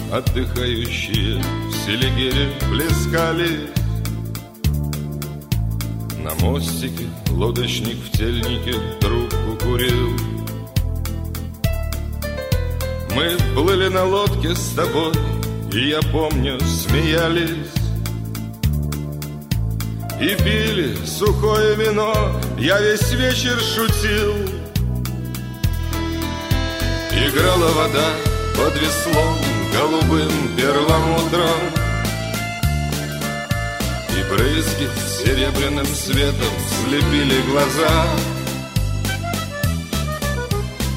отдыхающие в Селигере плескались. На мостике лодочник в тельнике трубку курил. Мы плыли на лодке с тобой, и я помню, смеялись и пили сухое вино. Я весь вечер шутил. Играла вода под веслом голубым перламутром, и брызги серебряным светом слепили глаза.